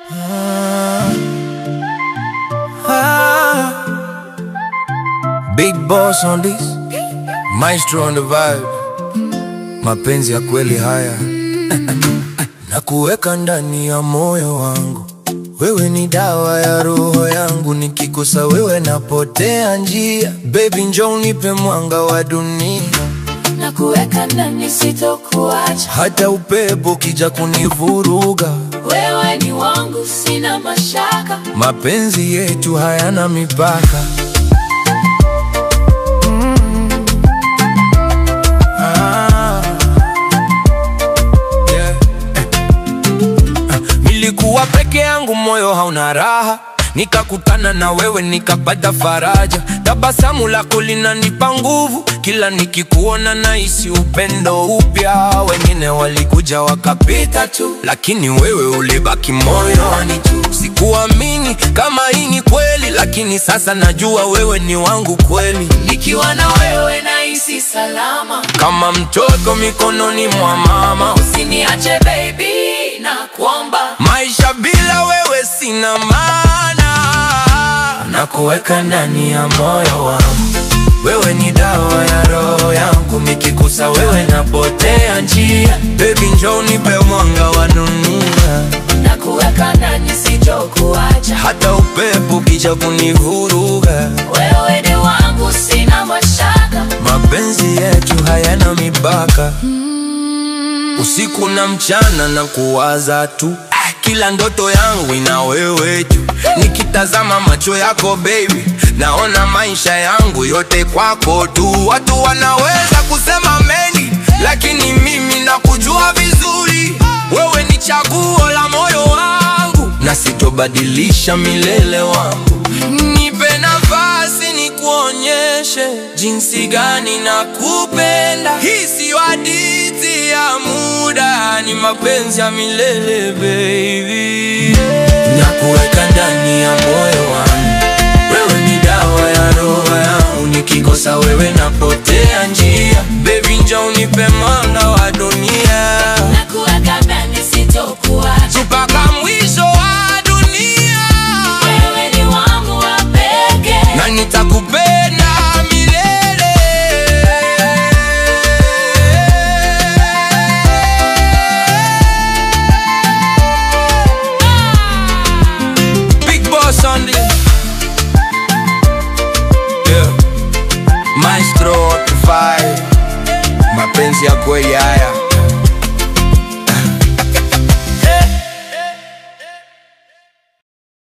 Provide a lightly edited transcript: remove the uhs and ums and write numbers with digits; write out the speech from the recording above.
Big boss on this, maestro on the vibe. Mapenzi ya kweli haya na kuweka ndani ya moyo wangu. Wewe ni dawa ya roho yangu, nikikosa wewe napotea njia. Baby njoo nipe mwanga wa dunia, na kuweka ndani sitokuacha. Hata upepo kija kunivuruga, wewe ni wangu sina mashaka. Mapenzi yetu hayana mipaka. Nilikuwa peke yangu, moyo hauna raha, nikakutana na wewe nikapata faraja. Tabasamu lako linanipa nguvu, kila nikikuona nahisi upendo upya. Wengine walikuja wakapita tu, lakini wewe ulibaki moyoni tu. Sikuamini kama hii ni kweli, lakini sasa najua wewe ni wangu kweli. Nikiwa na wewe nahisi salama, kama mtoto mikononi mwa mama. Usiniache baby, nakuomba. Maisha bila wewe sina maana, na kuweka ndani ya moyo wangu. Wewe ni dawa ya roho yangu, nikikosa wewe napotea njia. Baby njoo nipe mwanga wa dunia, na kuweka ndani sitokuacha. Hata upepo kija kunivuruga, wewe ni wangu sina mashaka. Mapenzi yetu hayana mipaka. Usiku na mchana na kuwaza tu, kila ndoto yangu ina wewe tu. Nikitazama macho yako baby, naona maisha yangu yote kwako tu. Watu wanaweza kusema mengi, lakini mimi nakujua vizuri. Wewe ni chaguo la moyo wangu, na sitobadilisha milele wangu. Nipe nafasi nikuonyeshe jinsi gani nakupenda. Hii si hadithi ya muda, ni mapenzi ya milele baby. Nakuweka ndani ya moyo wangu, wewe ni dawa ya roho yangu, nikikosa wewe napotea njia. Baby njoo nipe mwanga wa dunia, na kuweka ndani sitokuacha.